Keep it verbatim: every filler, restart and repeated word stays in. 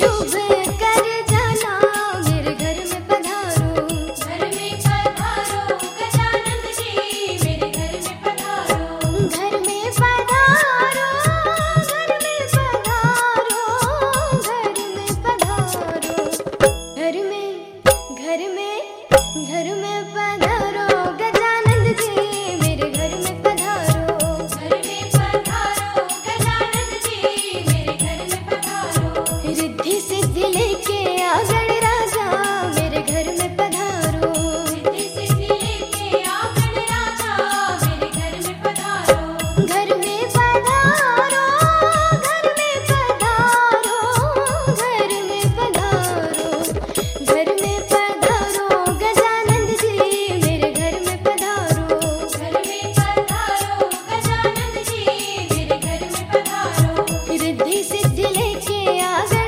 शुभ कर जाना, मेरे घर में पधारो। घर में पधारो गजानन जी, मेरे घर में पधारो। घर में पधारो, घर में पधारो, घर में पधारो। घर में, घर में, घर में पधारो गजानन जी, मेरे घर में पधारो। घर में पधारो गजानन जी, मेरे घर में पधारो। रिद्धि सिद्धि लेके आ गणराजा, मेरे घर में पधारो। रिद्धि सिद्धि लेके आ गणराजा, मेरे घर में पधारो। घर में पधारो, घर में पधारो, घर में पधारो। घर में पधारो गजानन जी, मेरे घर में पधारो। घर में पधारो गजानन जी, मेरे घर में पधारो। रिद्धि सिद्धि लेके आ